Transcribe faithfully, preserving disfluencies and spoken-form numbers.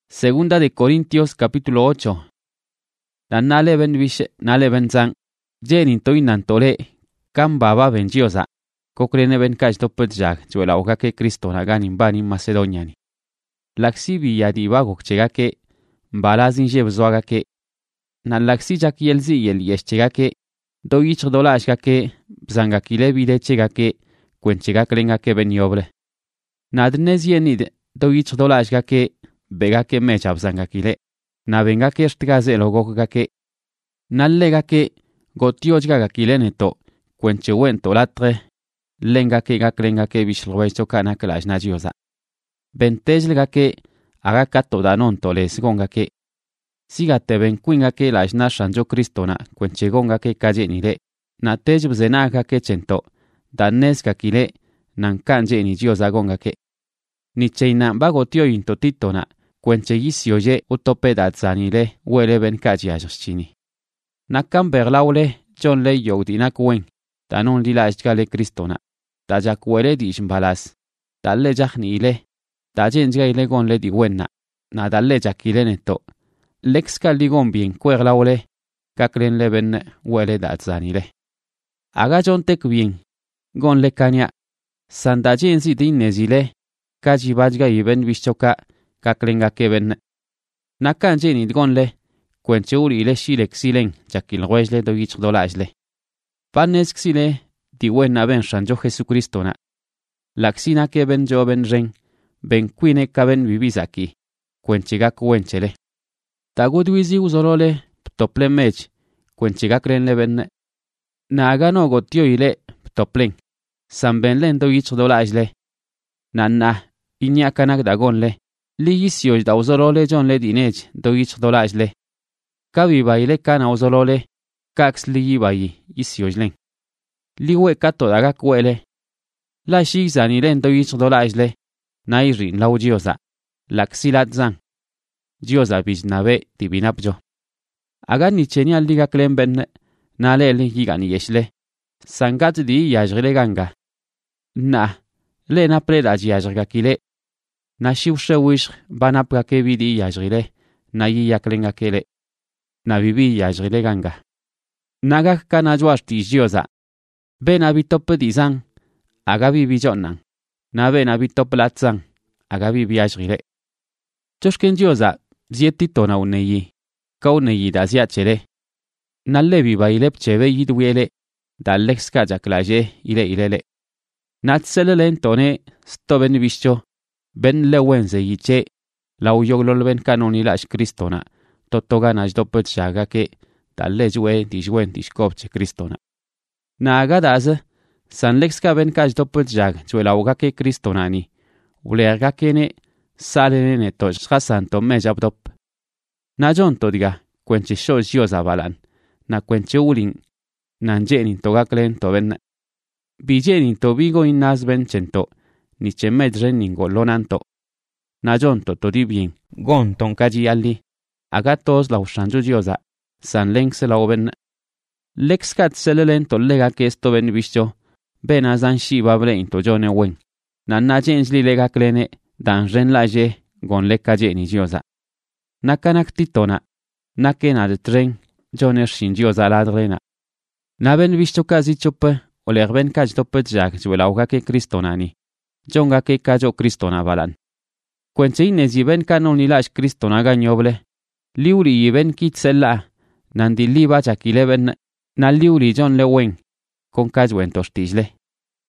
Segunda de Corintios capítulo ocho. Dan nale ben bish nale ben zang. Jenin to inantole. Kam baba ben jiosa. Kokrene ben kaj to putjag. Juela ogake Kristo na ganin bani Macedoniani. Laksi bi yadi bagok chegake. Balazin jeb zoagake. Na laksi jak yelzi yel yeschegake. Do ich dolashgake. Bzangakile bide chegake. Kwenchegakringake ben yoble. Nadnez yenid. Do ich dolashgake. Begake mecha bzangakile. Na vengake shtgaze logokake. Nallegake gotiojgakile neto. Kwenchewento latre. Lengake gakrengake bishlwecho kanaklash najiosa. Bentejlgake agakato danonto les gongake. Sigate benquingake lash nashanjo Kristona kwenchegongake kajenire. Na tejbzenagake chento. Daneskakile nankanje ni jiosa gongake. Nicheina bagotio intotitona. Kwenchegisio ye utopedatzanile huele ben kajiajoschini. Nakam berlaule John le yodinak wen. Tanon lila eskale Kristona. Tajakwele dishmbalas. Dalle jachnile. Tajenjgaile gonle di wenna. Na dalle jakile neto. Lexkaligon bien cuerlaule. Kaklen leben huele datzanile. Aga John tek bien. Gonle kanya. Sandajensi dinezile. Kajibajga iben bishoka. Kaklengake ben. Nakanje ni gonle. Kwenche urile shilek silen. Jakil huesle do ich dolajle. Panes xile. Di wenna ben shanjo Jesucristona. Laxina ke ben jo ben ren. Ben quine kaben vivizaki. Kwenchegak wenchele. Tagudwizi uzolole. Ptople mech. Kwenchegak renle ben. Nagano gotio ile. Ptoplen. San ben len do ich dolajle. Nanna. Inyakanak dagonle. Li yisioj da uzolole John le dinej do ich dolajle. Kabi baile kana uzolole. Kax li yibayi yisioj len. Li we kato daga kwele. La shizani len do ich dolajle. Nairi lau jiosa. Laxilat zan. Jiosa bijnabe dibinapjo. Aga ni chenia liga klemben. Nale le yigani yeshle. Sangat di yajrile ganga. Na. Le na preda jiyajrgakile. Na shiwshe wish banapgake vidi yajrile. Na yi yaklengakele. Na vivi yajrile ganga. Nagak kanajwashti jiosa. Ben abitop dizan. Aga vivi jonan. Na ben abitop latzan. Aga vivi yajrile. Joshken jiosa. Zietito na uneyi. Ka uneyi da ziachere. Nalle viva ilep cheve yidwiele. Da lexka jaklaje ile ilele. Natsele lentone. Stoben vischo. Ben lewenze yiche. Lau yoglol ben kanonilash Kristona. Totoganaj dopet shagake. Dalejwe dishwen dishkopche Kristona. Na agadaz. San lexka ben kaj dopet jag. Chuelaugake Kristonani. Uleagakene. Salene neto shasanto mejabdop. Na jonto diga. Kwenche sho jioza balan. Na kwenche ulin. Nanjenin togaklen toben. Bijenin tobigo inaz ben chento. Ni chemedren ningolonanto. Na jonto todi bien. Gon tonkaji alli. Agatos la ushanju jioza. San lenxe la oben. Lexkat selelen tollega que esto ben bicho. Ben azan shibable into jone wen. Nanna jensli lega klene. Dan ren laje. Gon lekaje ni jioza. Nakanak titona. Nakena de tren. Jone shin jioza ladrena. Na ben bicho kazi chope. Oler ben kaj topet jak. Juela ugake Kristonani. Jonga ke kajo Kristona balan. Kwenche inezi ben kanonilash Kristona ganyoble. Liuri yiben kitsella. Nandi liba chakile ben. Na liuri John lewen. Con kajwen tostijle.